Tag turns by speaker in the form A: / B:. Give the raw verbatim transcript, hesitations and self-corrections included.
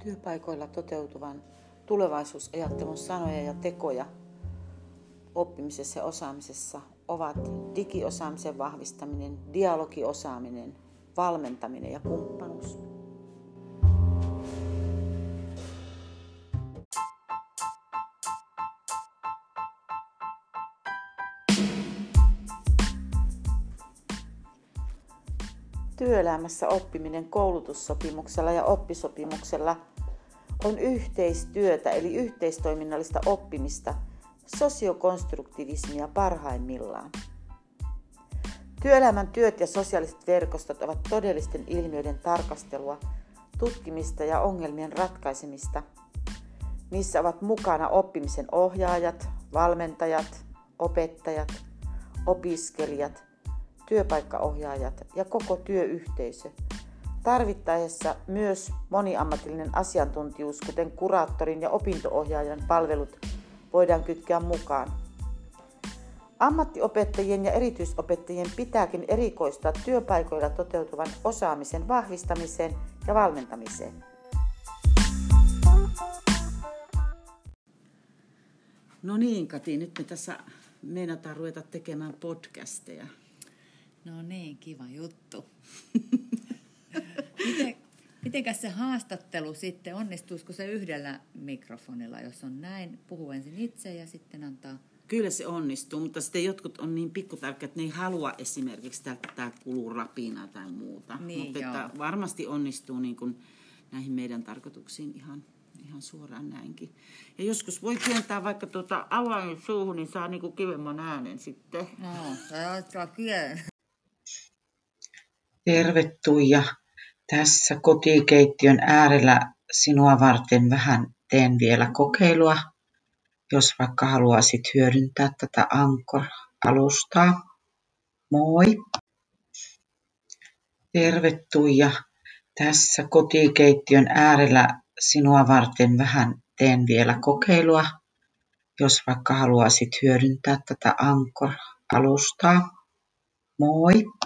A: Työpaikoilla toteutuvan tulevaisuusajattelun sanoja ja tekoja oppimisessa ja osaamisessa ovat digiosaamisen vahvistaminen, dialogiosaaminen, valmentaminen ja kumppanuus. Työelämässä oppiminen koulutussopimuksella ja oppisopimuksella on yhteistyötä eli yhteistoiminnallista oppimista, sosiokonstruktivismia parhaimmillaan. Työelämän työt ja sosiaaliset verkostot ovat todellisten ilmiöiden tarkastelua, tutkimista ja ongelmien ratkaisemista. Niissä ovat mukana oppimisen ohjaajat, valmentajat, opettajat, opiskelijat, työpaikkaohjaajat ja koko työyhteisö. Tarvittaessa myös moniammatillinen asiantuntijuus, kuten kuraattorin ja opinto-ohjaajan palvelut, voidaan kytkeä mukaan. Ammattiopettajien ja erityisopettajien pitääkin erikoistaa työpaikoilla toteutuvan osaamisen vahvistamiseen ja valmentamiseen.
B: No niin, Kati, nyt me tässä meinataan ruveta tekemään podcasteja.
C: No niin, kiva juttu. Miten, mitenkäs se haastattelu sitten, onnistuisiko se yhdellä mikrofonilla, jos on näin? Puhuu ensin itse ja sitten antaa...
B: Kyllä se onnistuu, mutta sitten jotkut on niin pikkutarkka, että ne ei halua esimerkiksi, että tämä kuluu rapinaa tai muuta.
C: Niin,
B: mutta että varmasti onnistuu niin kuin näihin meidän tarkoituksiin ihan, ihan suoraan näinkin. Ja joskus voi työntää vaikka tuota avaimen suuhun, niin saa niin kuin kivemman äänen sitten.
C: No, se ottaa kielen.
D: Terve Tuija. Tässä kotikeittiön äärellä sinua varten vähän teen vielä kokeilua, jos vaikka haluaisit hyödyntää tätä Anchor-alustaa. Moi! Terve Tuija. Tässä kotikeittiön äärellä sinua varten vähän teen vielä kokeilua, jos vaikka haluaisit hyödyntää tätä Anchor-alustaa. Moi!